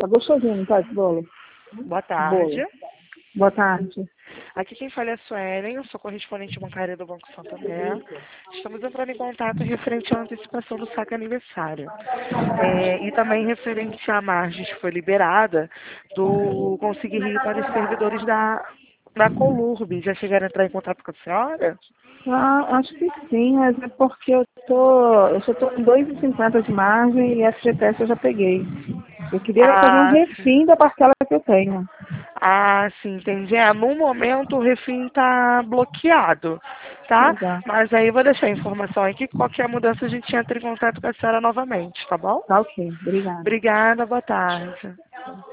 Tá gostosinho, não tá, esse bolo? Boa Bolo. tarde. Boa tarde. Aqui quem fala é a Suelen, eu sou correspondente bancária do Banco Santander. Estamos entrando em contato referente à antecipação do saque aniversário. E também referente à margem que foi liberada do Conseguir Rio para os servidores da Colurb. Já chegaram a entrar em contato com a senhora? Ah, acho que sim, mas é porque eu só tô com 2,50 de margem e FGTS eu já peguei. Eu queria fazer um Ah, refim da parcela que eu tenho. sim, entendi. No momento o refim está bloqueado, tá? Exato. Mas aí eu vou deixar a informação aqui que qualquer mudança a gente entra em contato com a senhora novamente, tá bom? Tá ok. Obrigada. Obrigada, boa tarde.